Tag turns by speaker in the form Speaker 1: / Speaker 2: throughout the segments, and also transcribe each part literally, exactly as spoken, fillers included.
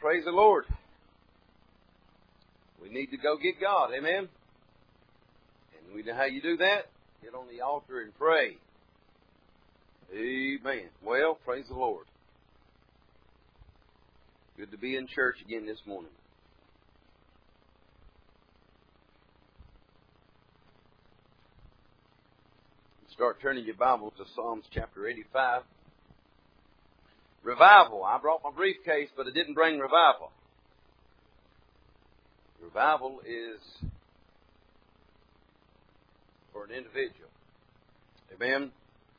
Speaker 1: praise the Lord. We need to go get God. Amen. And we know how you do that. Get on the altar and pray. Amen. Well, praise the Lord. Good to be in church again this morning. Start turning your Bibles to Psalms chapter eighty-five. Revival. I brought my briefcase, but I didn't bring revival. Revival is for an individual. Amen.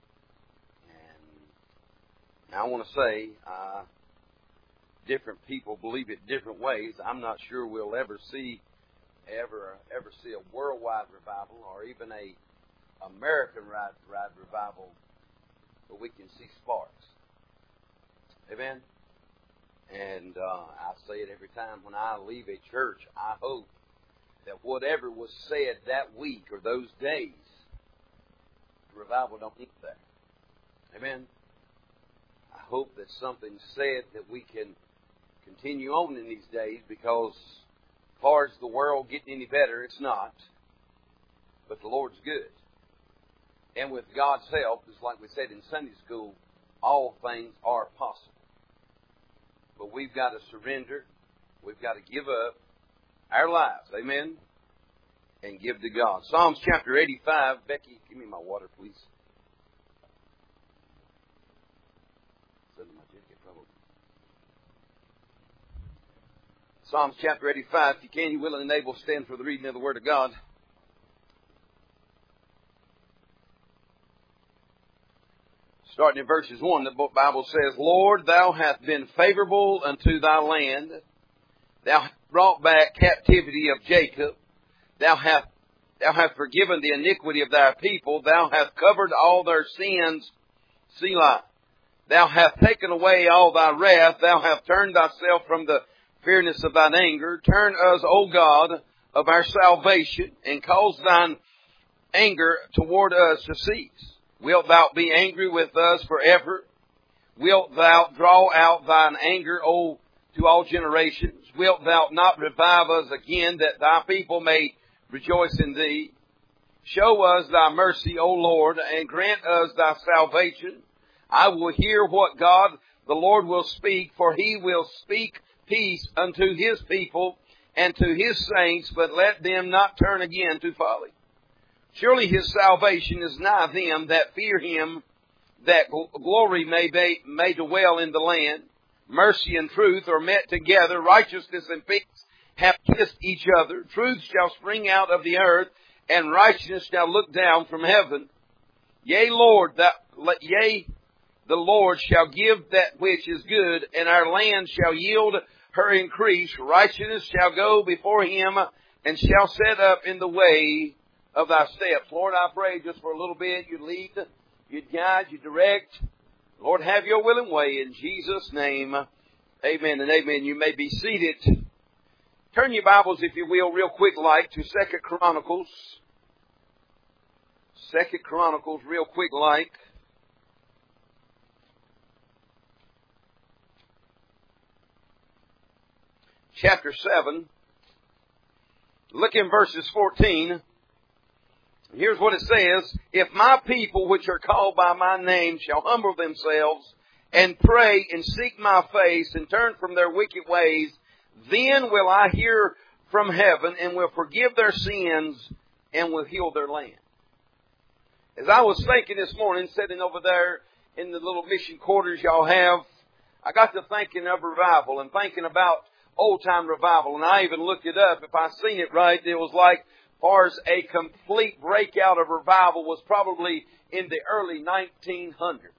Speaker 1: And I want to say, uh, different people believe it different ways. I'm not sure we'll ever see, ever, ever see a worldwide revival or even a American ride, ride revival, but we can see sparks. Amen. And uh, I say it every time when I leave a church. I hope that whatever was said that week or those days, the revival don't need that. Amen. I hope that something's said that we can continue on in these days, because as far as the world getting any better, it's not. But the Lord's good. And with God's help, just like we said in Sunday school, all things are possible. But we've got to surrender. We've got to give up our lives. Amen. And give to God. Psalms chapter eighty-five. Becky, give me my water, please. Psalms chapter eighty-five. If you can, you will and able, stand for the reading of the Word of God. Starting in verses one, the Bible says, Lord, Thou hast been favorable unto Thy land. Thou hast brought back captivity of Jacob. Thou hast, thou hast forgiven the iniquity of Thy people. Thou hast covered all their sins. Selah. Thou hast taken away all Thy wrath. Thou hast turned Thyself from the fierceness of Thine anger. Turn us, O God, of our salvation, and cause Thine anger toward us to cease. Wilt Thou be angry with us forever? Wilt Thou draw out Thine anger, O, to all generations? Wilt Thou not revive us again, that Thy people may rejoice in Thee? Show us Thy mercy, O Lord, and grant us Thy salvation. I will hear what God the Lord will speak, for He will speak peace unto His people and to His saints, but let them not turn again to folly. Surely His salvation is nigh them that fear Him, that glory may be, may dwell in the land. Mercy and truth are met together. Righteousness and peace have kissed each other. Truth shall spring out of the earth, and righteousness shall look down from heaven. Yea, Lord, that, yea, the Lord shall give that which is good, and our land shall yield her increase. Righteousness shall go before Him, and shall set up in the way of Thy steps. Lord, I pray just for a little bit, You'd lead, You'd guide, You'd direct. Lord, have Your will and way in Jesus' name. Amen and amen. You may be seated. Turn your Bibles, if you will, real quick like to Second Chronicles. Second Chronicles, real quick like. Chapter seven. Look in verses fourteen. Here's what it says. If my people which are called by my name shall humble themselves and pray and seek my face and turn from their wicked ways, then will I hear from heaven and will forgive their sins and will heal their land. As I was thinking this morning, sitting over there in the little mission quarters y'all have, I got to thinking of revival and thinking about old time revival. And I even looked it up. If I seen it right, it was like, as far as a complete breakout of revival was probably in the early nineteen hundreds.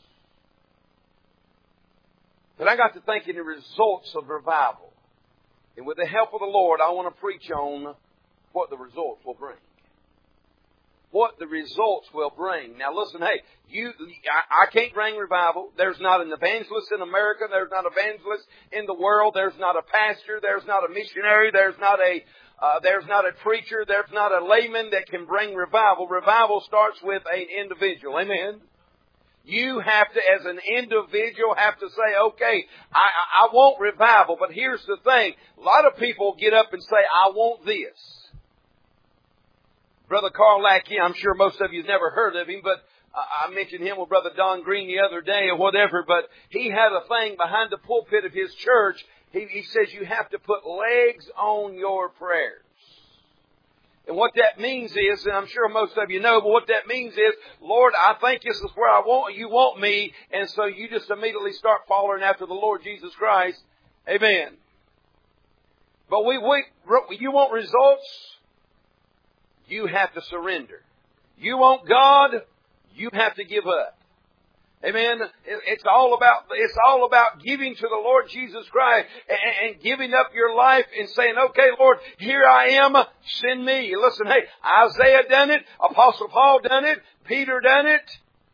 Speaker 1: But I got to thinking the results of revival. And with the help of the Lord, I want to preach on what the results will bring. What the results will bring. Now listen, hey, you, I, I can't bring revival. There's not an evangelist in America. There's not an evangelist in the world. There's not a pastor. There's not a missionary. There's not a Uh, there's not a preacher, there's not a layman that can bring revival. Revival starts with an individual. Amen. You have to, as an individual, have to say, okay, I, I, I want revival, but here's the thing. A lot of people get up and say, I want this. Brother Carl Lackey, I'm sure most of you have never heard of him, but I mentioned him with Brother Don Green the other day or whatever, but he had a thing behind the pulpit of his church. He, he says you have to put legs on your prayers. And what that means is, and I'm sure most of you know, but what that means is, Lord, I think this is where I want you want me, and so you just immediately start following after the Lord Jesus Christ. Amen. But we, we you want results? You have to surrender. You want God? You have to give up. Amen. It's all about, it's all about giving to the Lord Jesus Christ and, and giving up your life and saying, okay, Lord, here I am, send me. Listen, hey, Isaiah done it, Apostle Paul done it, Peter done it.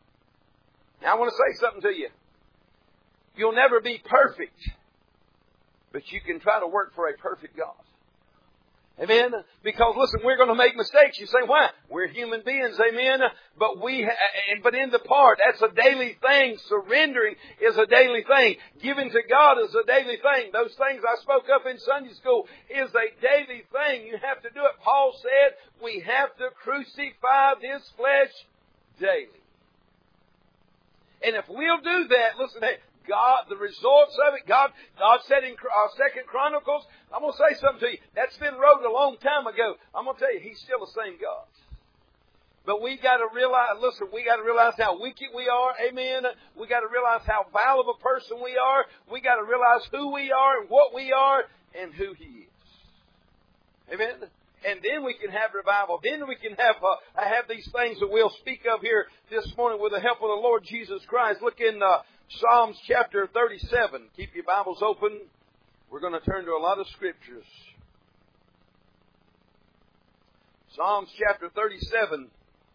Speaker 1: Now I want to say something to you. You'll never be perfect, but you can try to work for a perfect God. Amen. Because listen, we're going to make mistakes. You say, why? We're human beings. Amen. But we, ha- but in the part, that's a daily thing. Surrendering is a daily thing. Giving to God is a daily thing. Those things I spoke up in Sunday school is a daily thing. You have to do it. Paul said we have to crucify this flesh daily. And if we'll do that, listen, hey, God, the results of it, God, God said in uh, Second Chronicles, I'm going to say something to you. That's been wrote a long time ago. I'm going to tell you, He's still the same God. But we got to realize, listen, we got to realize how wicked we are. Amen. We got to realize how vile of a person we are. We got to realize who we are and what we are and who He is. Amen. And then we can have revival. Then we can have uh, have these things that we'll speak of here this morning with the help of the Lord Jesus Christ. Look in uh, Psalms chapter thirty-seven. Keep your Bibles open. We're going to turn to a lot of scriptures. Psalms chapter thirty-seven.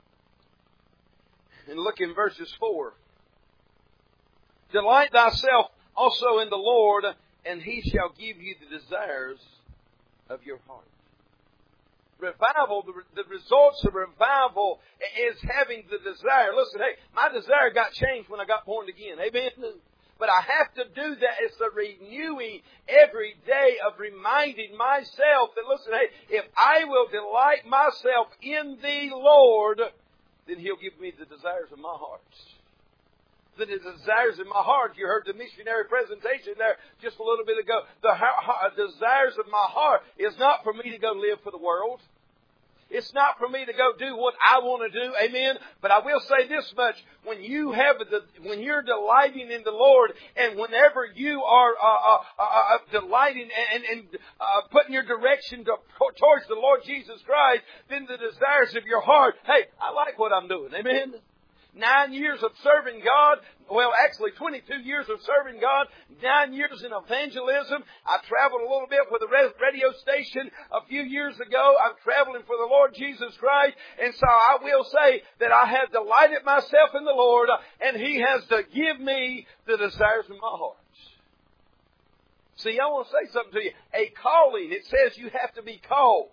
Speaker 1: And look in verses four. Delight thyself also in the Lord, and He shall give you the desires of your heart. Revival, the, the results of revival is having the desire. Listen, hey, my desire got changed when I got born again. Amen? But I have to do that. It's the renewing every day of reminding myself that, listen, hey, if I will delight myself in the Lord, then He'll give me the desires of my heart. The desires in my heart. You heard the missionary presentation there just a little bit ago. The desires of my heart is not for me to go live for the world. It's not for me to go do what I want to do. Amen. But I will say this much. When you have the, when you're delighting in the Lord, and whenever you are uh, uh, uh, delighting and, and uh, putting your direction to, towards the Lord Jesus Christ, then the desires of your heart, hey, I like what I'm doing. Amen. Nine years of serving God. Well, actually twenty-two years of serving God. Nine years in evangelism. I traveled a little bit with a radio station a few years ago. I'm traveling for the Lord Jesus Christ. And so I will say that I have delighted myself in the Lord, and He has to give me the desires of my heart. See, I want to say something to you. A calling, it says you have to be called.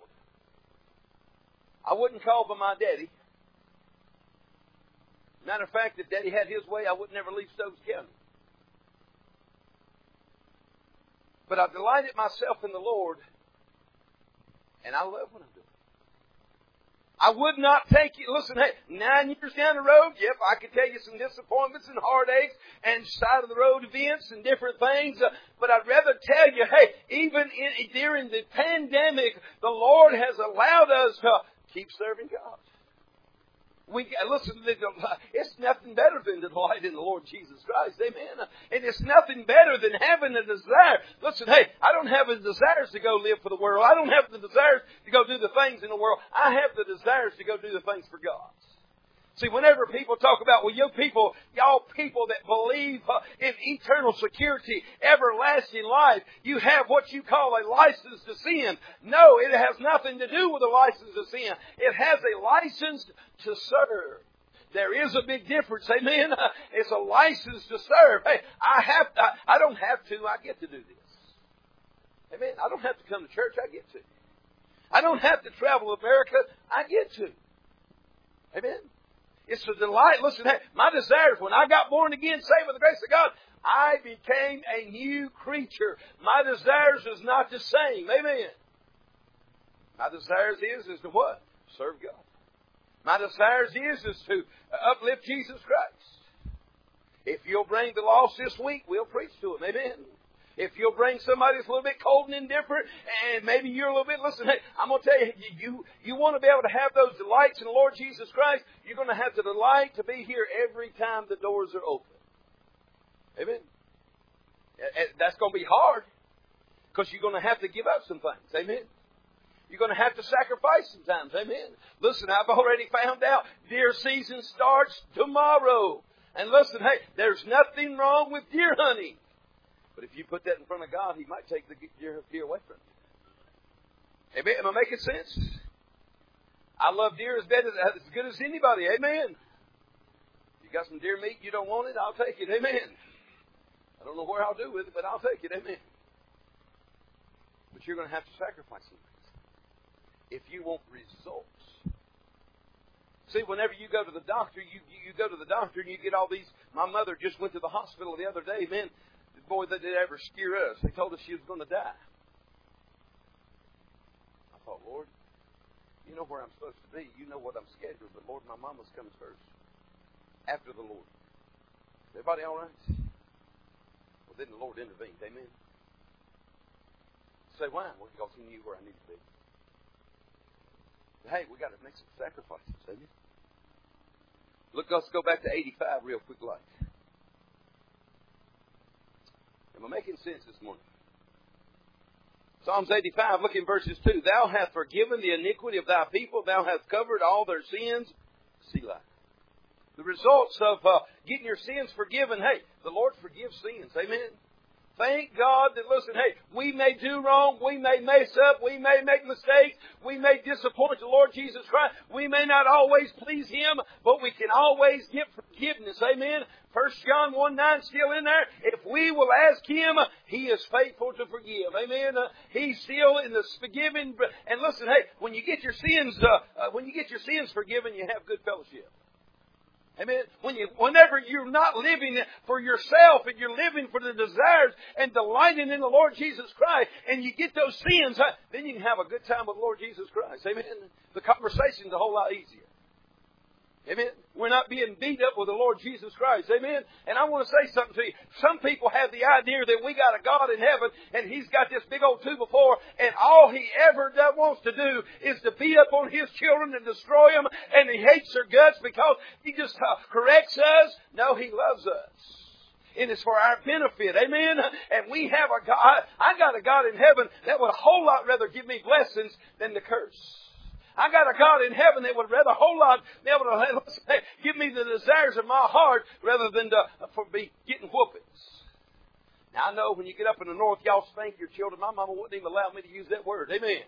Speaker 1: I wasn't called by my daddy. Matter of fact, if Daddy had his way, I would never leave Stokes County. But I delighted myself in the Lord, and I love what I'm doing. I would not take you. Listen, hey, nine years down the road, yep, I could tell you some disappointments and heartaches and side of the road events and different things. Uh, but I'd rather tell you, hey, even in, during the pandemic, the Lord has allowed us to keep serving God. We listen. It's nothing better than to delight in the Lord Jesus Christ, amen. And it's nothing better than having a desire. Listen, hey, I don't have the desires to go live for the world. I don't have the desires to go do the things in the world. I have the desires to go do the things for God. See, whenever people talk about, well, you people, y'all people that believe uh, in eternal security, everlasting life, you have what you call a license to sin. No, it has nothing to do with a license to sin. It has a license to serve. There is a big difference, amen? It's a license to serve. Hey, I have, I, I don't have to, I get to do this. Amen? I don't have to come to church, I get to. I don't have to travel America, I get to. Amen? It's a delight. Listen, hey, my desire is when I got born again, saved by the grace of God, I became a new creature. My desires is not the same. Amen. My desires is, is to what? Serve God. My desires is, is to uplift Jesus Christ. If you'll bring the lost this week, we'll preach to them. Amen. If you'll bring somebody that's a little bit cold and indifferent, and maybe you're a little bit, listen, hey, I'm going to tell you, you, you want to be able to have those delights in the Lord Jesus Christ, you're going to have the delight to be here every time the doors are open. Amen. That's going to be hard, because you're going to have to give up some things. Amen. You're going to have to sacrifice sometimes. Amen. Listen, I've already found out deer season starts tomorrow. And listen, hey, there's nothing wrong with deer hunting. But if you put that in front of God, He might take the deer, deer away from you. Amen. Am I making sense? I love deer as bad as, as good as anybody. Amen. You got some deer meat, you don't want it, I'll take it. Amen. I don't know where I'll do with it, but I'll take it. Amen. But you're going to have to sacrifice some things if you want results. See, whenever you go to the doctor, you, you go to the doctor and you get all these. My mother just went to the hospital the other day, man. Boy, that did ever scare us. They told us she was going to die. I thought, Lord, you know where I'm supposed to be. You know what I'm scheduled. But, Lord, my mama's comes first. After the Lord. Is everybody all right? Well, then the Lord intervened. Amen. Say, why? Well, because He knew where I needed to be. But, hey, we got to make some sacrifices. Amen. Look, let's go back to eighty-five real quick like. Am I making sense this morning? Psalms eighty-five, look in verses two. Thou hast forgiven the iniquity of thy people. Thou hast covered all their sins. Selah. The results of uh, getting your sins forgiven. Hey, the Lord forgives sins. Amen. Thank God that, listen, hey, we may do wrong, we may mess up, we may make mistakes, we may disappoint the Lord Jesus Christ, we may not always please Him, but we can always get forgiveness. Amen. First John one nine still in there. If we will ask Him, He is faithful to forgive. Amen. Uh, he's still in the forgiving. And listen, hey, when you get your sins, uh, uh, when you get your sins forgiven, you have good fellowship. Amen. When you, whenever you're not living for yourself and you're living for the desires and delighting in the Lord Jesus Christ, and you get those sins, then you can have a good time with the Lord Jesus Christ. Amen. The conversation's a whole lot easier. Amen. We're not being beat up with the Lord Jesus Christ. Amen. And I want to say something to you. Some people have the idea that we got a God in heaven and He's got this big old two before, and all He ever does, wants to do is to beat up on His children and destroy them, and He hates their guts because He just uh, corrects us. No, He loves us. And it's for our benefit. Amen. And we have a God. I got a God in heaven that would a whole lot rather give me blessings than to curse. I got a God in heaven that would rather a whole lot be able to give me the desires of my heart rather than to for be getting whoopings. Now I know when you get up in the north, y'all spank your children. My mama wouldn't even allow me to use that word. Amen.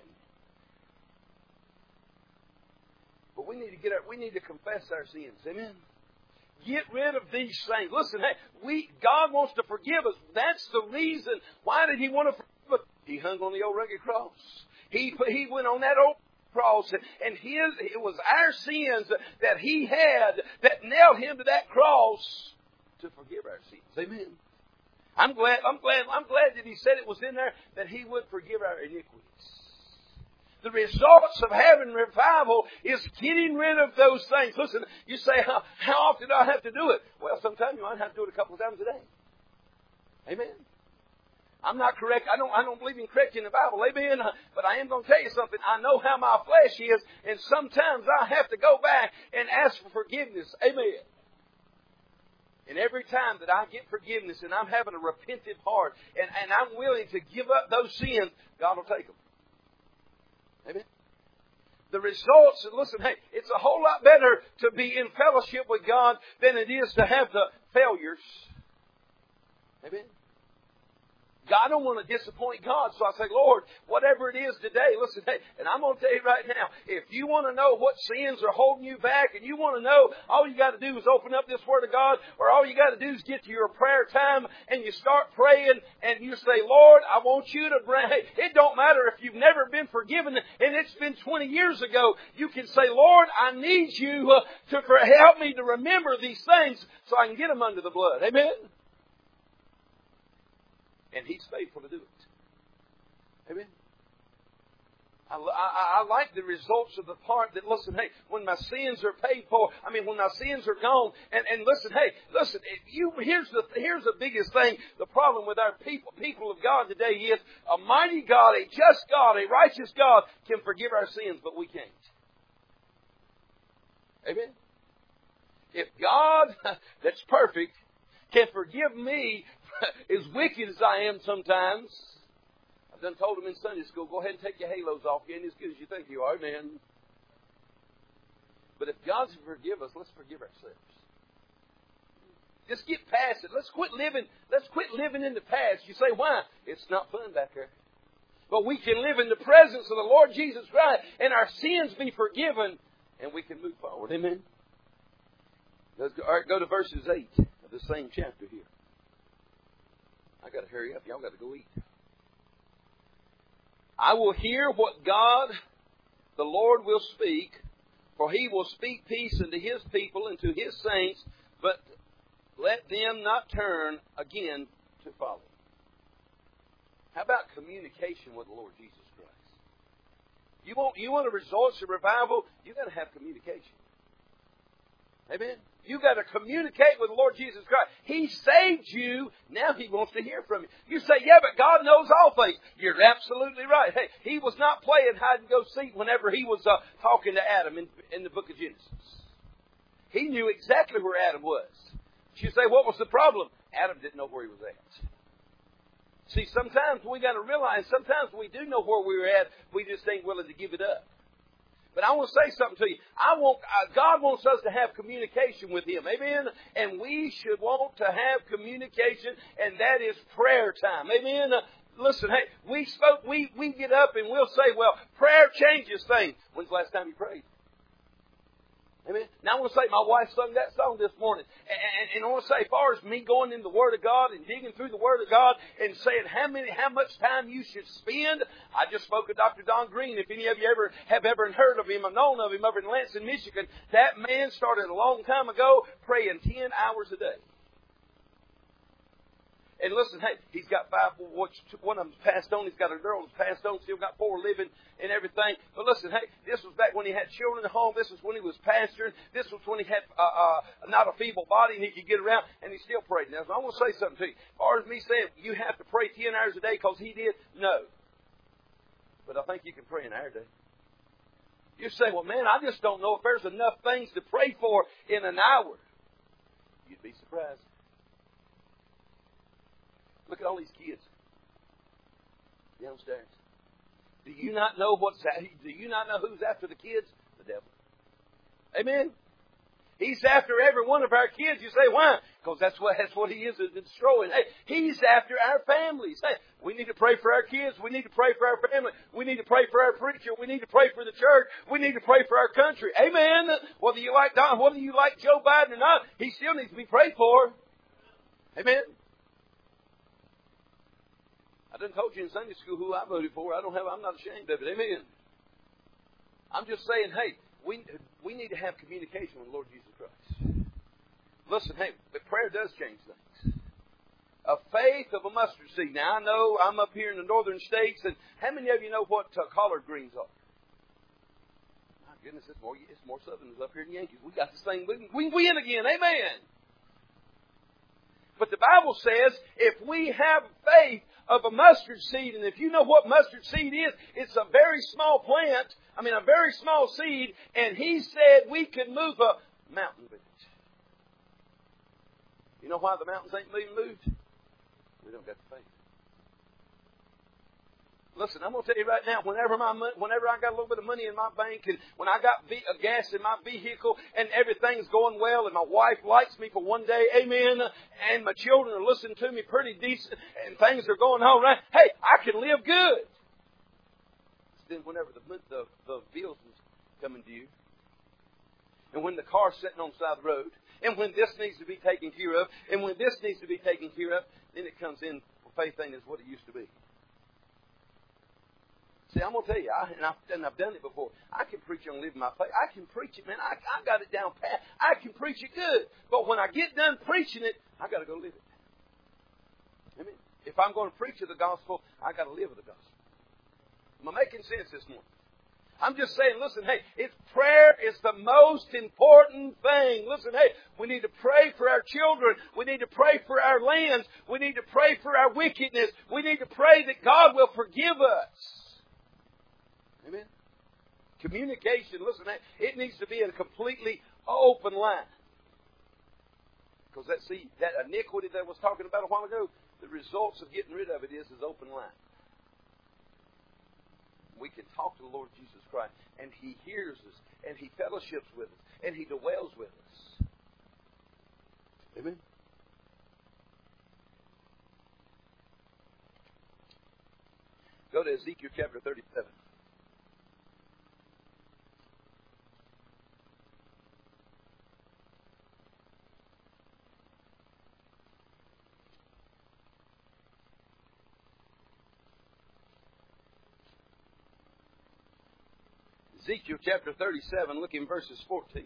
Speaker 1: But we need to get our, we need to confess our sins. Amen. Get rid of these things. Listen, hey, we God wants to forgive us. That's the reason. Why did He want to forgive us? He hung on the old rugged cross. He He went on that old cross, and his it was our sins that He had that nailed Him to that cross to forgive our sins. Amen. I'm glad. I'm glad. I'm glad that He said it was in there that He would forgive our iniquities. The results of having revival is getting rid of those things. Listen, you say, how, how often do I have to do it? Well, sometimes you might have to do it a couple of times a day. Amen. I'm not correct. I don't, I don't believe in correcting the Bible. Amen. But I am going to tell you something. I know how my flesh is, and sometimes I have to go back and ask for forgiveness. Amen. And every time that I get forgiveness and I'm having a repentant heart and, and I'm willing to give up those sins, God will take them. Amen. The results, and listen, hey, it's a whole lot better to be in fellowship with God than it is to have the failures. Amen. God, I don't want to disappoint God. So I say, Lord, whatever it is today, listen, hey, and I'm going to tell you right now, if you want to know what sins are holding you back, and you want to know, all you got to do is open up this Word of God, or all you got to do is get to your prayer time, and you start praying, and you say, Lord, I want you to bring, hey, it don't matter if you've never been forgiven, and it's been twenty years ago, you can say, Lord, I need you uh, to for, help me to remember these things so I can get them under the blood. Amen? And He's faithful to do it. Amen? I, I, I like the results of the part that, listen, hey, when my sins are paid for, I mean, when my sins are gone, and, and listen, hey, listen, if you, here's the here's the biggest thing, the problem with our people, people of God today is a mighty God, a just God, a righteous God can forgive our sins, but we can't. Amen? If God, that's perfect, can forgive me, as wicked as I am sometimes, I've done told them in Sunday school, go ahead and take your halos off. You ain't as good as you think you are, amen. But if God's to forgive us, let's forgive ourselves. Just get past it. Let's quit living, let's quit living in the past. You say, why? It's not fun back there. But we can live in the presence of the Lord Jesus Christ and our sins be forgiven and we can move forward. Amen. Let's go, all right, go to verses eight of the same chapter here. I got to hurry up. Y'all got to go eat. I will hear what God, the Lord, will speak, for He will speak peace unto His people and to His saints, but let them not turn again to follow. How about communication with the Lord Jesus Christ? You want, you want a result of revival? You've got to have communication. Amen? You've got to communicate with the Lord Jesus Christ. He saved you. Now He wants to hear from you. You say, yeah, but God knows all things. You're absolutely right. Hey, He was not playing hide and go seek whenever He was uh, talking to Adam in, in the book of Genesis. He knew exactly where Adam was. You say, what was the problem? Adam didn't know where he was at. See, sometimes we got to realize, sometimes we do know where we were at, we just ain't willing to give it up. But I want to say something to you. I want uh, God wants us to have communication with Him. Amen? And we should want to have communication, and that is prayer time. Amen? Uh, listen, hey, we spoke, we, we get up and we'll say, well, prayer changes things. When's the last time you prayed? Amen. Now I want to say, my wife sung that song this morning. And, and, and I want to say, as far as me going in the Word of God and digging through the Word of God and saying how many, how much time you should spend, I just spoke to Doctor Don Green. If any of you ever have ever heard of him or known of him over in Lansing, Michigan, that man started a long time ago praying ten hours a day. And listen, hey, he's got five, one of them's passed on. He's got a girl that's passed on, still got four living and everything. But listen, hey, this was back when he had children at home. This was when he was pastoring. This was when he had uh, uh, not a feeble body and he could get around, and he still prayed. Now, so I want to say something to you. As far as me saying you have to pray ten hours a day because he did, no. But I think you can pray an hour a day. You say, well, man, I just don't know if there's enough things to pray for in an hour. You'd be surprised. Look at all these kids downstairs. Do you not know what's do you not know who's after the kids? The devil. Amen. He's after every one of our kids. You say, why? Because that's what that's what he is, is destroying. Hey, he's after our families. Hey, we need to pray for our kids. We need to pray for our family. We need to pray for our preacher. We need to pray for the church. We need to pray for our country. Amen. Whether you like Don, whether you like Joe Biden or not, he still needs to be prayed for. Amen. I done told you in Sunday school who I voted for. I don't have. I'm not ashamed of it. Amen. I'm just saying, hey, we we need to have communication with the Lord Jesus Christ. Listen, hey, but prayer does change things. A faith of a mustard seed. Now I know I'm up here in the northern states, and how many of you know what uh, collard greens are? My goodness, it's more it's more Southerners up here than Yankees. We got this thing. We we win again. Amen. But the Bible says if we have faith of a mustard seed, and if you know what mustard seed is, it's a very small plant, I mean a very small seed, and He said we could move a mountain with it. You know why the mountains ain't being moved? We don't got the faith. Listen, I'm going to tell you right now, whenever my mon- whenever I got a little bit of money in my bank and when I got ve- uh, gas in my vehicle and everything's going well and my wife likes me for one day, amen, and my children are listening to me pretty decent and things are going all right, hey, I can live good. Then whenever the, the, the bills is coming due and when the car's sitting on the side of the road and when this needs to be taken care of and when this needs to be taken care of, then it comes in, well, faith ain't is what it used to be. See, I'm going to tell you, I, and, I've, and I've done it before. I can preach on living my faith. I can preach it, man. I, I got it down pat. I can preach it good. But when I get done preaching it, I got to go live it. Amen. If I'm going to preach the gospel, I got to live the gospel. Am I making sense this morning? I'm just saying, listen, hey, it's prayer is the most important thing. Listen, hey, we need to pray for our children. We need to pray for our lands. We need to pray for our wickedness. We need to pray that God will forgive us. Amen. Communication, listen, it needs to be in a completely open line. Because that, see, that iniquity that I was talking about a while ago, the results of getting rid of it is is open line. We can talk to the Lord Jesus Christ, and He hears us, and He fellowships with us, and He dwells with us. Amen. Go to Ezekiel chapter thirty-seven. Ezekiel chapter thirty-seven, look in verses fourteen.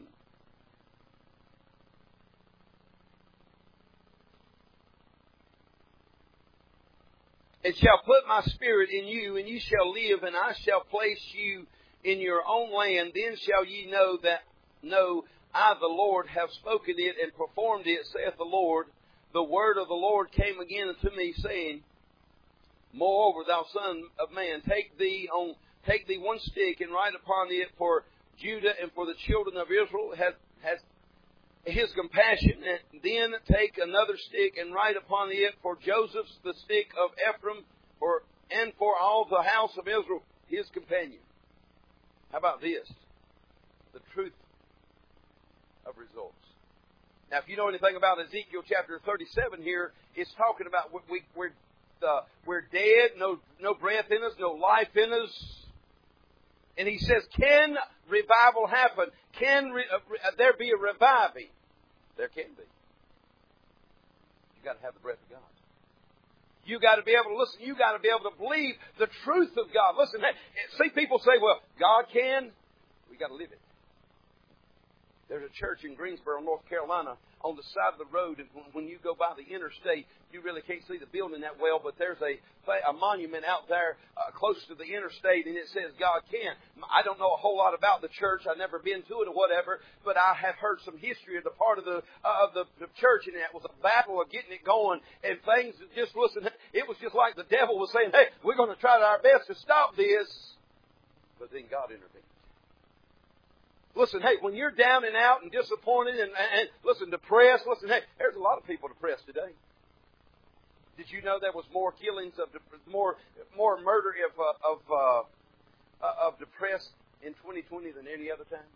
Speaker 1: It shall put my spirit in you, and ye shall live, and I shall place you in your own land. Then shall ye know that, know I, the Lord, have spoken it and performed it, saith the Lord. The word of the Lord came again unto me, saying, Moreover, thou son of man, take thee on Take thee one stick and write upon it for Judah and for the children of Israel has, has his compassion. And then take another stick and write upon it for Joseph, the stick of Ephraim, for and for all the house of Israel, his companion. How about this? The truth of results. Now, if you know anything about Ezekiel chapter thirty-seven here, it's talking about we, we're, uh, we're dead, no, no breath in us, no life in us. And he says, can revival happen? Can re, uh, there be a reviving? There can be. You've got to have the breath of God. You've got to be able to listen. You've got to be able to believe the truth of God. Listen, see, people say, well, God can. We've got to live it. There's a church in Greensboro, North Carolina, on the side of the road. And when you go by the interstate, you really can't see the building that well, but there's a, a monument out there uh, close to the interstate, and it says God can. I don't know a whole lot about the church. I've never been to it or whatever, but I have heard some history of the part of the uh, of the, the church, and it was a battle of getting it going, and things just, listen, it was just like the devil was saying, hey, we're going to try our best to stop this, but then God intervened. Listen, hey, when you're down and out and disappointed and, and, listen, depressed, listen, hey, there's a lot of people depressed today. Did you know there was more killings of, more more murder of, uh, of, uh, of depressed in twenty twenty than any other time?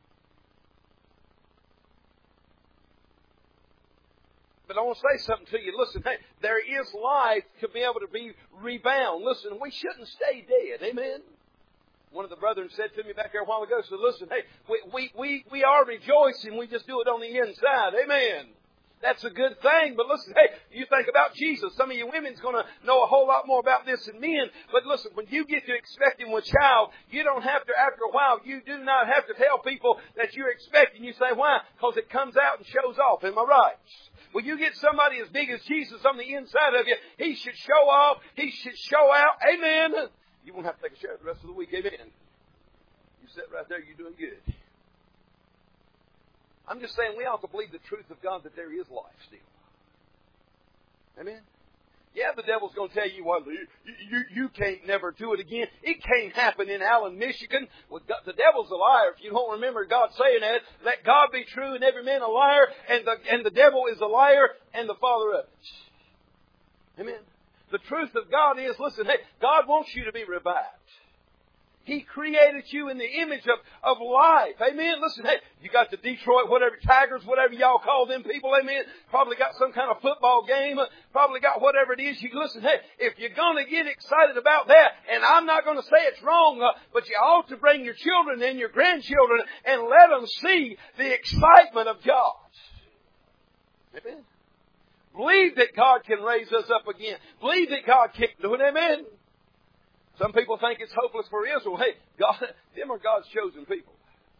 Speaker 1: But I want to say something to you. Listen, hey, there is life to be able to be rebound. Listen, we shouldn't stay dead. Amen? One of the brethren said to me back there a while ago, said, listen, hey, we, we, we, we are rejoicing. We just do it on the inside. Amen. That's a good thing. But listen, hey, you think about Jesus. Some of you women's going to know a whole lot more about this than men. But listen, when you get to expecting a child, you don't have to, after a while, you do not have to tell people that you're expecting. You say, why? Because it comes out and shows off. Am I right? When you get somebody as big as Jesus on the inside of you, He should show off. He should show out. Amen. You won't have to take a shower the rest of the week. Amen. You sit right there, you're doing good. I'm just saying we ought to believe the truth of God that there is life still. Amen. Yeah, the devil's going to tell you, well, you, you, you can't never do it again. It can't happen in Allen, Michigan. Well, God, the devil's a liar. If you don't remember God saying that, let God be true and every man a liar, and the, and the devil is a liar and the father of it. Amen. The truth of God is, listen, hey, God wants you to be revived. He created you in the image of, of life. Amen. Listen, hey, you got the Detroit, whatever, Tigers, whatever y'all call them people. Amen. Probably got some kind of football game. Probably got whatever it is. You listen, hey, if you're going to get excited about that, and I'm not going to say it's wrong, uh, but you ought to bring your children and your grandchildren and let them see the excitement of God. Amen. Believe that God can raise us up again. Believe that God can do it. Amen. Some people think it's hopeless for Israel. Hey, God, them are God's chosen people.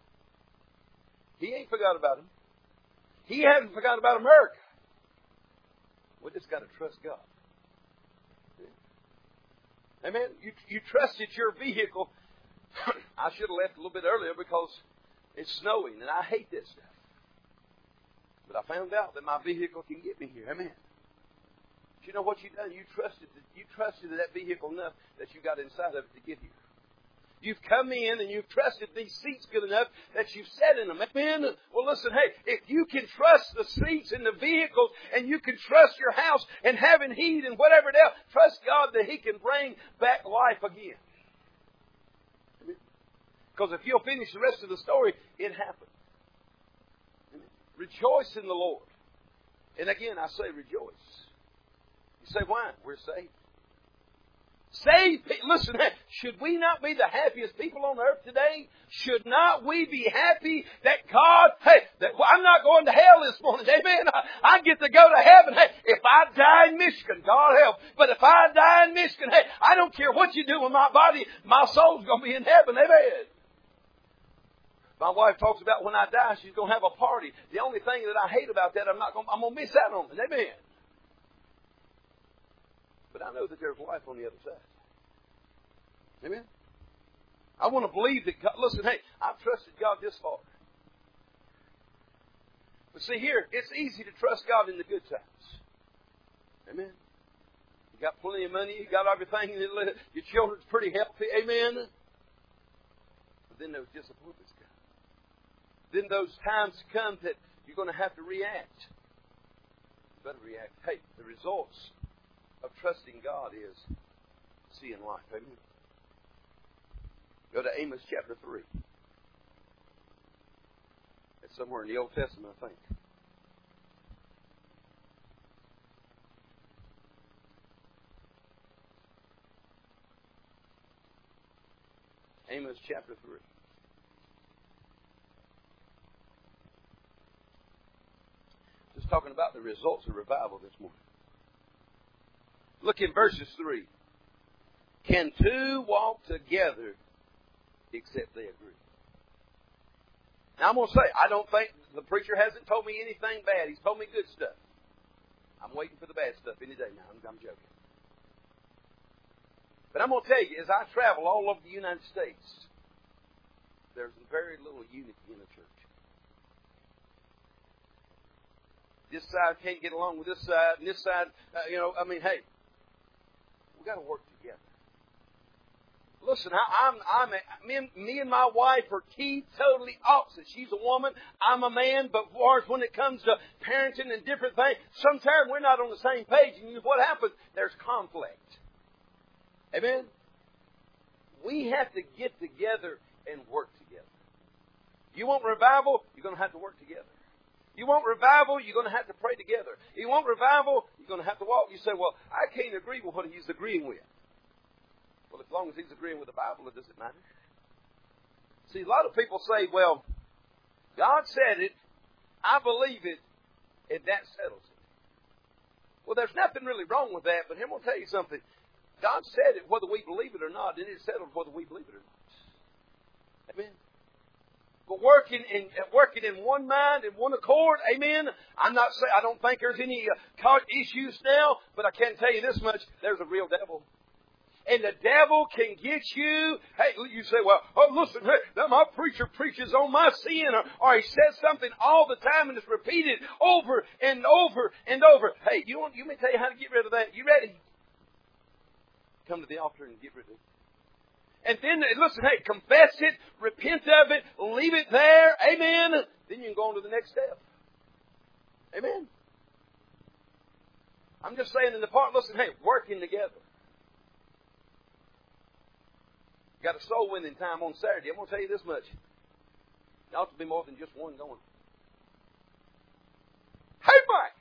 Speaker 1: He ain't forgot about them. He hasn't forgot about America. We just got to trust God. Amen. You, you trusted your vehicle. I should have left a little bit earlier because it's snowing and I hate this stuff. But I found out that my vehicle can get me here. Amen. But you know what you've done? You trusted you trusted that vehicle enough that you got inside of it to get here. You've come in and you've trusted these seats good enough that you've sat in them. Amen. Well, listen, hey, if you can trust the seats in the vehicles and you can trust your house and having heat and whatever else, trust God that He can bring back life again. Because if you'll finish the rest of the story, it happened. Rejoice in the Lord. And again, I say rejoice. You say, why? We're saved. Saved people. Listen, should we not be the happiest people on earth today? Should not we be happy that God, hey, that well, I'm not going to hell this morning. Amen. I, I get to go to heaven. Hey, if I die in Michigan, God help. But if I die in Michigan, hey, I don't care what you do with my body. My soul's going to be in heaven. Amen. My wife talks about when I die, she's going to have a party. The only thing that I hate about that, I'm not going, I'm going to miss out on it. Amen. But I know that there's life on the other side. Amen. I want to believe that God, listen, hey, I've trusted God this far. But see here, it's easy to trust God in the good times. Amen. You got plenty of money, you got everything, your children's pretty healthy. Amen. But then those disappointments come. Then those times come that you're going to have to react. You better react. Hey, the results of trusting God is seeing life. Amen. Go to Amos chapter three. It's somewhere in the Old Testament, I think. Amos chapter three. Just talking about the results of revival this morning. Look in verses three. Can two walk together except they agree? Now I'm going to say, I don't think the preacher hasn't told me anything bad. He's told me good stuff. I'm waiting for the bad stuff any day now. I'm, I'm joking. But I'm going to tell you, as I travel all over the United States, there's very little unity in the church. This side can't get along with this side, and this side, uh, you know, I mean, hey, we've got to work together. Listen, I, I'm, I'm, a, me, and, me and my wife are key, totally opposite. She's a woman, I'm a man, but as when it comes to parenting and different things, sometimes we're not on the same page, and what happens? There's conflict. Amen? We have to get together and work together. You want revival? You're going to have to work together. You want revival? You're going to have to pray together. You want revival? You're going to have to walk. You say, well, I can't agree with what he's agreeing with. Well, as long as he's agreeing with the Bible, it doesn't matter. See, a lot of people say, well, God said it, I believe it, and that settles it. Well, there's nothing really wrong with that, but here I'm going to tell you something. God said it whether we believe it or not, and it's settled whether we believe it or not. Amen. But working in working in one mind and one accord, amen. I'm not saying I don't think there's any uh, issues now, but I can tell you this much: there's a real devil, and the devil can get you. Hey, you say, "Well, oh, listen, hey, my preacher preaches on my sin, or, or he says something all the time and it's repeated over and over and over." Hey, you want? You may tell you how to get rid of that. You ready? Come to the altar and get rid of it. And then, listen, hey, confess it, repent of it, leave it there. Amen. Then you can go on to the next step. Amen. I'm just saying in the part, listen, hey, working together. Got a soul winning time on Saturday. I'm going to tell you this much. There ought to be more than just one going. Hey, Mike!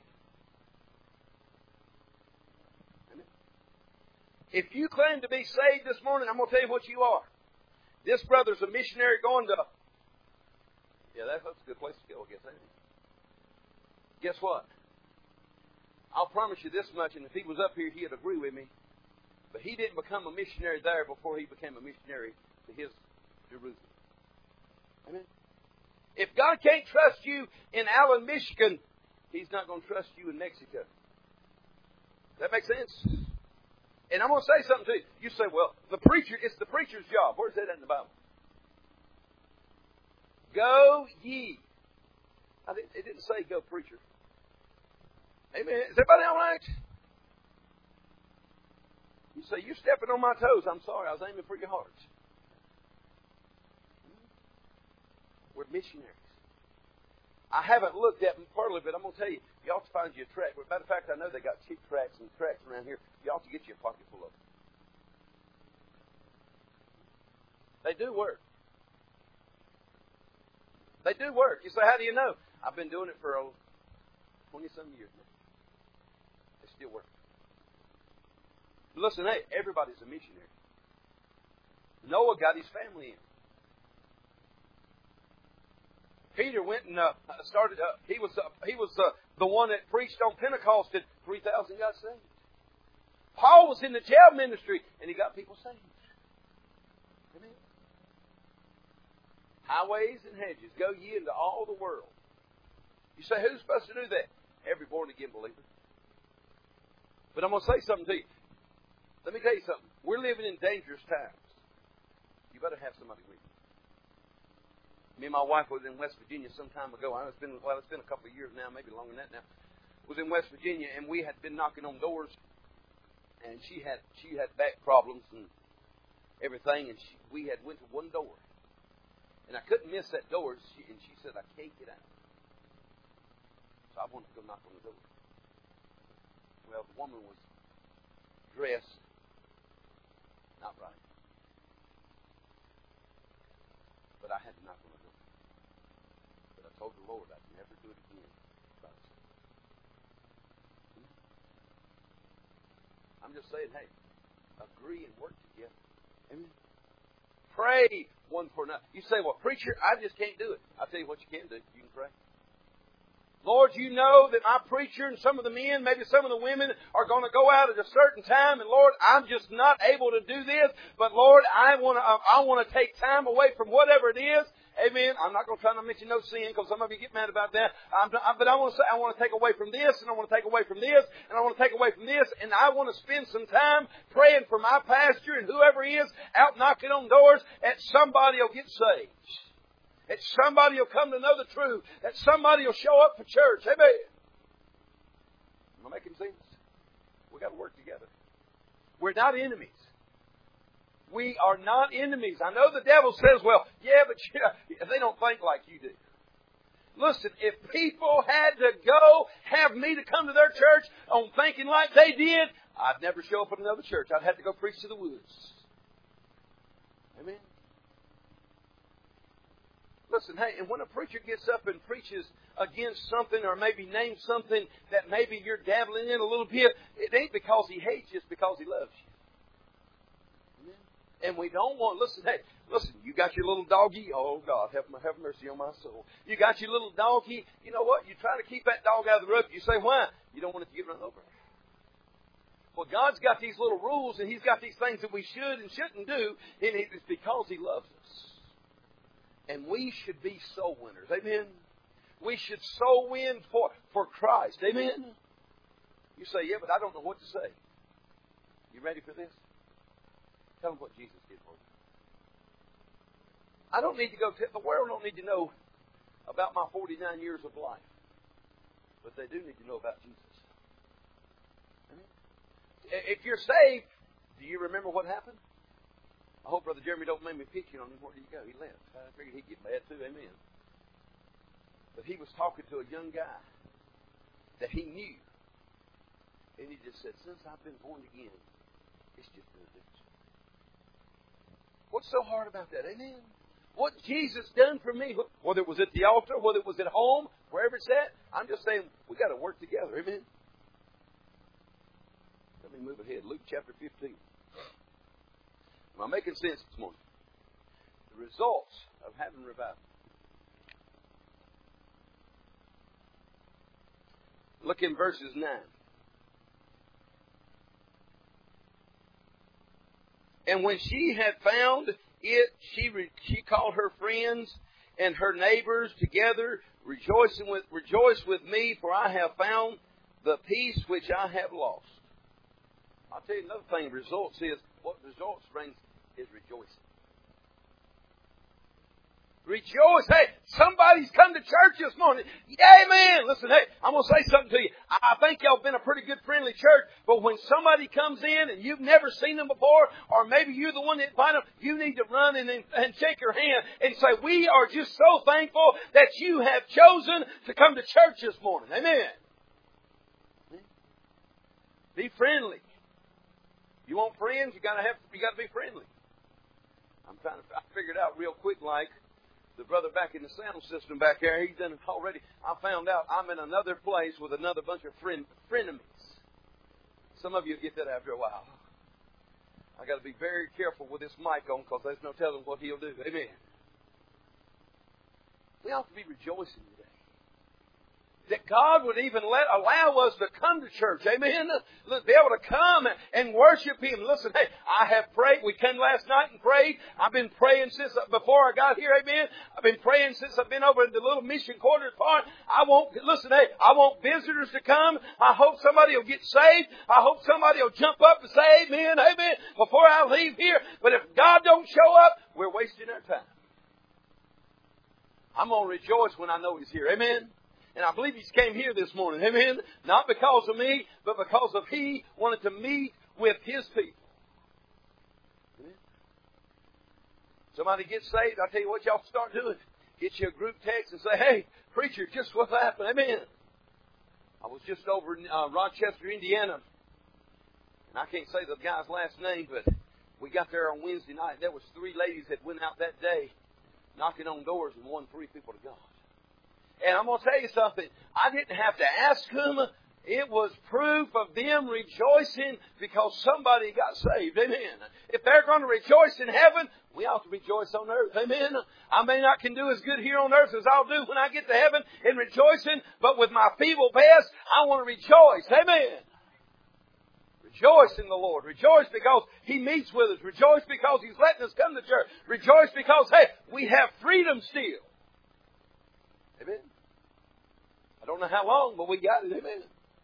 Speaker 1: If you claim to be saved this morning, I'm going to tell you what you are. This brother's a missionary going to... Yeah, that's a good place to go, I guess. Ain't it? Guess what? I'll promise you this much, and if he was up here, he'd agree with me. But he didn't become a missionary there before he became a missionary to his Jerusalem. Amen? If God can't trust you in Allen, Michigan, He's not going to trust you in Mexico. Does that make sense? And I'm going to say something to you. You say, well, the preacher, it's the preacher's job. Where's that in the Bible? Go ye. I didn't, it didn't say go preacher. Amen. Is everybody all right? You say, you're stepping on my toes. I'm sorry. I was aiming for your hearts. We're missionaries. I haven't looked at them thoroughly, but I'm going to tell you, you ought to find you a tract. Matter of fact, I know they got cheap tracts and tracts around here. You ought to get you a pocket full of them. They do work. They do work. You say, how do you know? I've been doing it for oh, twenty-some years now. They still work. Listen, hey, everybody's a missionary. Noah got his family in. Peter went and uh, started. Uh, he was uh, he was uh, the one that preached on Pentecost, and three thousand got saved. Paul was in the jail ministry, and he got people saved. Amen. Highways and hedges, go ye into all the world. You say, who's supposed to do that? Every born again believer. But I'm going to say something to you. Let me tell you something. We're living in dangerous times. You better have somebody with you. Me and my wife was in West Virginia some time ago. It's been, well, it's been a couple of years now, maybe longer than that now. Was in West Virginia, and we had been knocking on doors, and she had she had back problems and everything, and she, we had went to one door, and I couldn't miss that door. She, and she said, "I can't get out." So I wanted to go knock on the door. Well, the woman was dressed not right, but I had to knock on the door. But I told the Lord I'd never do it again. I'm just saying, hey, agree and work together. Amen. Pray one for another. You say, well, preacher, I just can't do it. I'll tell you what you can do. You can pray. Lord, you know that my preacher and some of the men, maybe some of the women, are going to go out at a certain time. And Lord, I'm just not able to do this. But Lord, I want to, I want to take time away from whatever it is. Amen. I'm not going to try to mention no sin because some of you get mad about that. I'm, but I want to say I want to take away from this, and I want to take away from this, and I want to take away from this, and I want to spend some time praying for my pastor and whoever he is out knocking on doors, and somebody will get saved. That somebody will come to know the truth. That somebody will show up for church. Amen. Am I making sense? We've got to work together. We're not enemies. We are not enemies. I know the devil says, well, yeah, but you, they don't think like you do. Listen, if people had to go have me to come to their church on thinking like they did, I'd never show up at another church. I'd have to go preach to the woods. Amen. Listen, hey, and when a preacher gets up and preaches against something or maybe names something that maybe you're dabbling in a little bit, it ain't because he hates you, it's because he loves you. Amen. And we don't want, listen, hey, listen, you got your little doggy, oh God, have, have mercy on my soul. You got your little doggy, you know what, you try to keep that dog out of the road, you say, why? You don't want it to get run over. Well, God's got these little rules and He's got these things that we should and shouldn't do, and it's because He loves us. And we should be soul winners. Amen? We should soul win for, for Christ. Amen? You say, yeah, but I don't know what to say. You ready for this? Tell them what Jesus did for you. I don't need to go, t- the world don't need to know about my forty-nine years of life. But they do need to know about Jesus. Amen? If you're saved, do you remember what happened? I hope Brother Jeremy don't make me picking on him. Where did he go? He left. I figured he'd get mad too. Amen. But he was talking to a young guy that he knew. And he just said, since I've been born again, it's just been a difference. What's so hard about that? Amen? What Jesus done for me, whether it was at the altar, whether it was at home, wherever it's at, I'm just saying we got to work together. Amen? Let me move ahead. Luke chapter fifteen. Am I making sense this morning? The results of having revival. Look in verses nine. And when she had found it, she re- she called her friends and her neighbors together, rejoicing with rejoice with me, for I have found the peace which I have lost. I'll tell you another thing. Results is what results brings is rejoicing. Rejoice. Hey, somebody's come to church this morning. Amen. Listen, hey, I'm going to say something to you. I think y'all have been a pretty good, friendly church, but when somebody comes in and you've never seen them before, or maybe you're the one that invited them, you need to run and, and shake your hand and say, we are just so thankful that you have chosen to come to church this morning. Amen. Be friendly. You want friends? You gotta have. You gotta be friendly. I'm trying to. I figured out real quick, like the brother back in the sound system back there. He's done it already. I found out I'm in another place with another bunch of friend frenemies. Some of you get that after a while. I got to be very careful with this mic on because there's no telling what he'll do. Amen. We ought to be rejoicing today that God would even let allow us to come to church. Amen. Be able to come and worship Him. Listen, hey, I have prayed. We came last night and prayed. I've been praying since before I got here. Amen. I've been praying since I've been over in the little mission quarters part. I want, listen, hey, I want visitors to come. I hope somebody will get saved. I hope somebody will jump up and say amen, amen, before I leave here. But if God don't show up, we're wasting our time. I'm going to rejoice when I know He's here. Amen. And I believe He came here this morning. Amen. Not because of me, but because of He wanted to meet with His people. Amen. Somebody gets saved, I'll tell you what y'all start doing. Get you a group text and say, hey, preacher, just what happened. Amen. I was just over in uh, Rochester, Indiana. And I can't say the guy's last name, but we got there on Wednesday night. There was three ladies that went out that day knocking on doors and won three people to God. And I'm going to tell you something. I didn't have to ask them. It was proof of them rejoicing because somebody got saved. Amen. If they're going to rejoice in heaven, we ought to rejoice on earth. Amen. I may not can do as good here on earth as I'll do when I get to heaven in rejoicing, but with my feeble best, I want to rejoice. Amen. Rejoice in the Lord. Rejoice because He meets with us. Rejoice because He's letting us come to church. Rejoice because, hey, we have freedom still. Amen. I don't know how long, but we got it. Amen.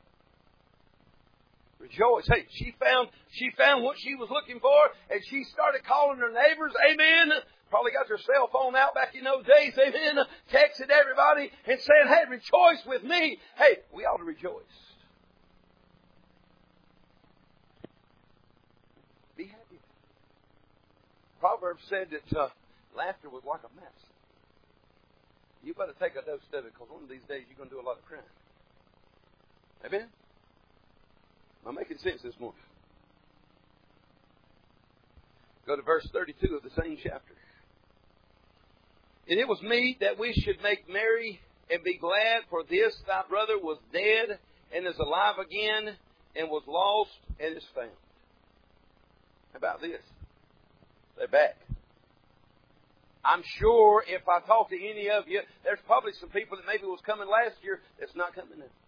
Speaker 1: Rejoice. Hey, she found she found what she was looking for, and she started calling her neighbors. Amen. Probably got her cell phone out back in those days. Amen. Texted everybody and said, hey, rejoice with me. Hey, we ought to rejoice. Be happy. Proverbs said that uh, laughter was like a medicine. You better take a dose of it because one of these days you're going to do a lot of crying. Amen? Am I making sense this morning? Go to verse thirty-two of the same chapter. And it was meet that we should make merry and be glad, for this thy brother was dead and is alive again, and was lost and is found. How about this? They're back. I'm sure if I talk to any of you, there's probably some people that maybe was coming last year that's not coming now.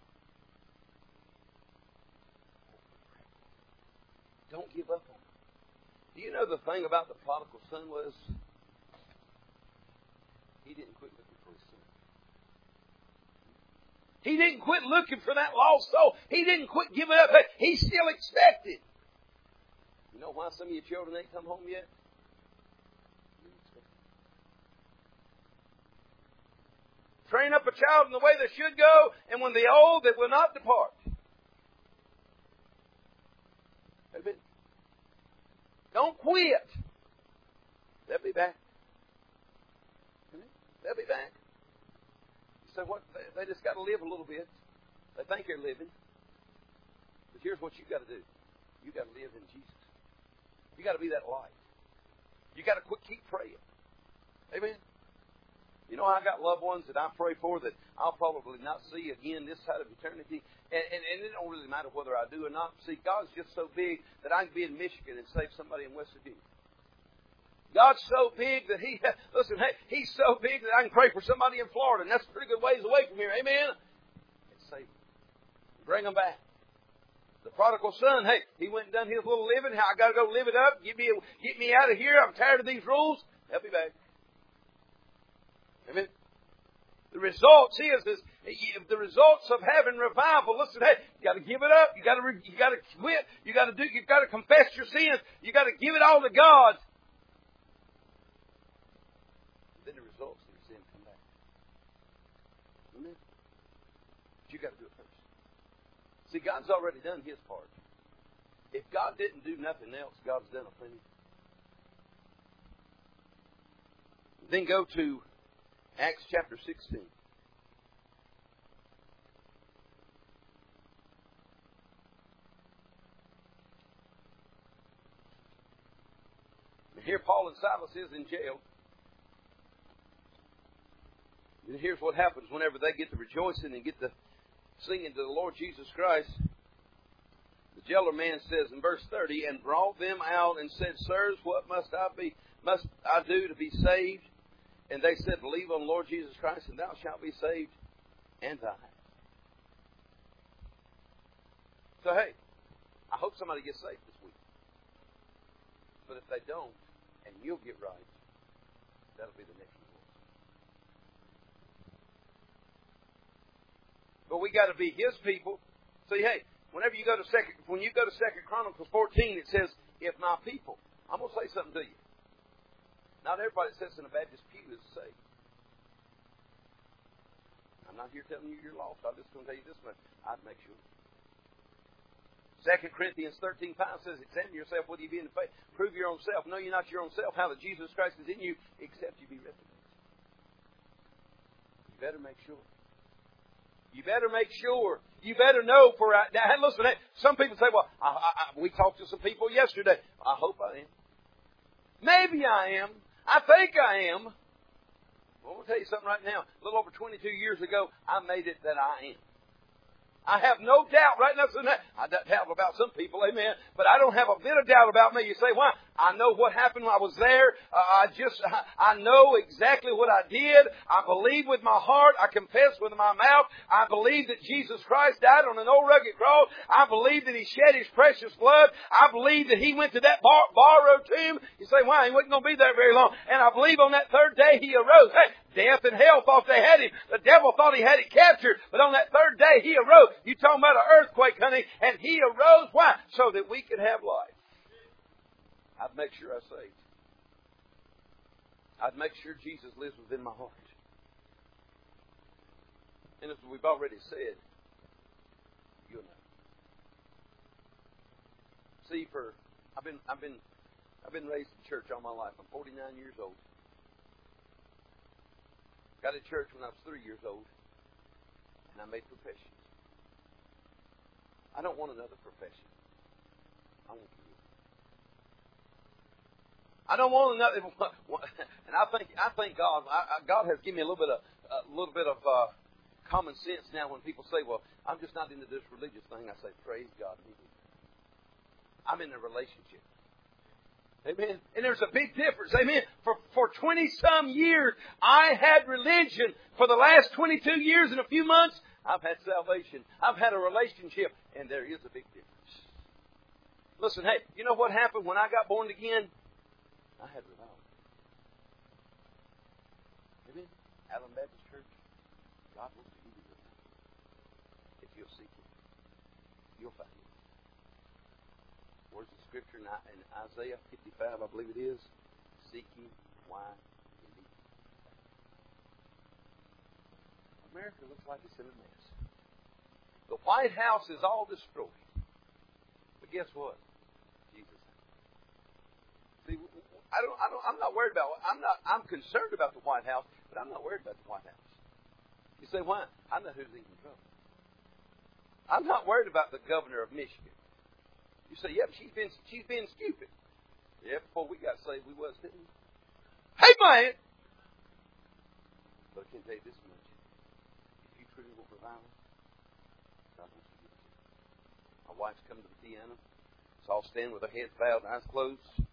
Speaker 1: Don't give up on it. Do you know the thing about the prodigal son was he didn't quit looking for his son. He didn't quit looking for that lost soul. He didn't quit giving up. He still expected. You know why some of your children ain't come home yet? Train up a child in the way they should go, and when they're old, they will not depart. Amen. Don't quit. They'll be back. Amen. They'll be back. You say, what? They, they just got to live a little bit. They think they're living. But here's what you've got to do. You've got to live in Jesus. You've got to be that light. You've got to quit, keep praying. Amen? You know, I got loved ones that I pray for that I'll probably not see again this side of eternity. And, and, and it don't really matter whether I do or not. See, God's just so big that I can be in Michigan and save somebody in West Virginia. God's so big that He, listen, hey, He's so big that I can pray for somebody in Florida, and that's a pretty good ways away from here. Amen? And save them. Bring them back. The prodigal son, hey, he went and done his little living. I got to go live it up. Get me, get me out of here. I'm tired of these rules. Help me back. Amen. The results is, is the results of having revival. Listen, hey, you got to give it up. You got to, you got to quit. You got to do. You got to confess your sins. You got to give it all to God. Then the results of your sin come back. Amen. But you got to do it first. See, God's already done His part. If God didn't do nothing else, God's done a plenty. Then go to Acts chapter sixteen. And here Paul and Silas is in jail. And here's what happens whenever they get to rejoicing and get to singing to the Lord Jesus Christ. The jailer man says in verse thirty, and brought them out and said, Sirs, what must I be must I do to be saved? And they said, believe on the Lord Jesus Christ, and thou shalt be saved, and thy house. So, hey, I hope somebody gets saved this week. But if they don't, and you'll get right, that'll be the next reward. But we got to be His people. See, hey, whenever you go to second, when you go to Second Chronicles fourteen, it says, if my people. I'm going to say something to you. Not everybody that sits in a Baptist pew is saved. I'm not here telling you you're lost. I'm just going to tell you this much. I'd make sure. Second Corinthians thirteen five says, examine yourself whether you be in the faith. Prove your own self. Know you not your own self, how that Jesus Christ is in you, except you be recognized. You better make sure. You better make sure. You better know for right now. Listen, some people say, well, I, I, we talked to some people yesterday. I hope I am. Maybe I am. I think I am. Well, I'm going to tell you something right now. A little over twenty-two years ago, I made it that I am. I have no doubt right now. I doubt about some people, amen. But I don't have a bit of doubt about me. You say, why? I know what happened when I was there. Uh, I just, I, I know exactly what I did. I believe with my heart. I confess with my mouth. I believe that Jesus Christ died on an old rugged cross. I believe that He shed His precious blood. I believe that He went to that bar, borrowed tomb. You say, why? He wasn't going to be there very long. And I believe on that third day He arose. Hey, death and hell thought they had Him. The devil thought he had it captured. But on that third day He arose. You talking about an earthquake, honey. And He arose. Why? So that we could have life. I'd make sure I saved. I'd make sure Jesus lives within my heart. And as we've already said, you'll know. See, for I've been I've been I've been raised in church all my life. I'm forty-nine years old. Got in church when I was three years old, and I made professions. I don't want another profession. I want you. I don't want another. And I think I think God I, God has given me a little bit of a little bit of uh, common sense now. When people say, "Well, I'm just not into this religious thing," I say, "Praise God." I'm in a relationship. Amen. And there's a big difference. Amen. For for twenty some years, I had religion. For the last twenty-two years and a few months, I've had salvation. I've had a relationship, and there is a big difference. Listen, hey, you know what happened when I got born again? I had revival. Amen. Allen Baptist Church, God wants to give you revival. If you'll seek Him, you'll find Him. Where's the scripture in Isaiah fifty-five, I believe it is? Seek Him while He be found. America looks like it's in a mess. The White House is all destroyed. But guess what? Jesus. See, I don't, I don't, I'm not worried about, I'm not, I'm concerned about the White House, but I'm not worried about the White House. You say, why? I know who's in control. I'm not worried about the governor of Michigan. You say, yeah, but she's been, she's been stupid. Yeah, before we got saved, we was, didn't we? Hey, man! But I can tell you this much. If you truly want revival, God wants to give it to you. My wife's come to the piano. So I'll stand with her head bowed and eyes closed.